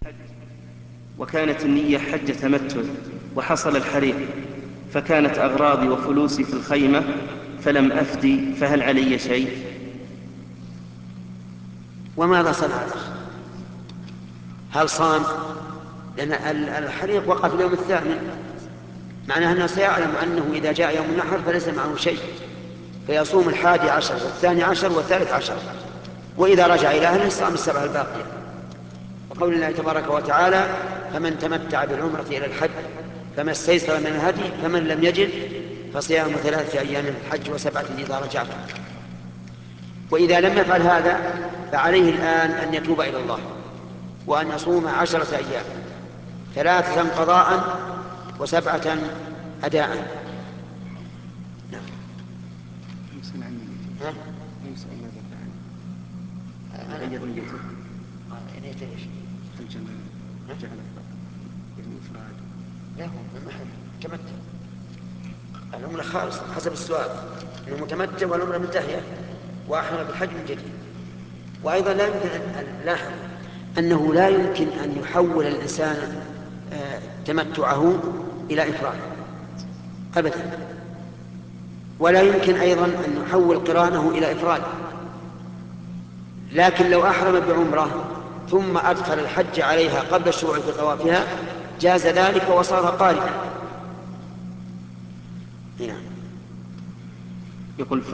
وكانت النية حج تمتع وحصل الحريق، فكانت أغراضي وفلوسي في الخيمة فلم أفدي، فهل علي شيء؟ وماذا صنع الأخ؟ هل صام؟ لأن الحريق وقع في اليوم الثامن، معناه أنه سيعلم أنه إذا جاء يوم النحر فليس معه شيء، فيصوم 11 و12 و13، وإذا رجع إلى أهله صام السبع الباقية. وقول الله تبارك وتعالى: فمن تمتع بالعمرة إلى الحج فما استيسر من الهدي، فمن لم يجد فصيام 3 أيام في الحج و7 إذا رجعتم. وإذا لم يفعل هذا فعليه الآن أن يتوب إلى الله وأن يصوم 10 أيام، 3 قضاء و7 أداء. نعم. تمتع العمرة خالص حسب السؤال، انه متمتع والعمرة منتهية واحرم بالحج من جديد. وايضا لا يمكن ان لاحظ انه لا يمكن ان يحول الانسان تمتعه الى افراد ابدا، ولا يمكن ايضا ان يحول قرانه الى افراد. لكن لو احرم بعمره ثم ادخل الحج عليها قبل الشروع في طوافها جاز ذلك وصار قارنا. يقول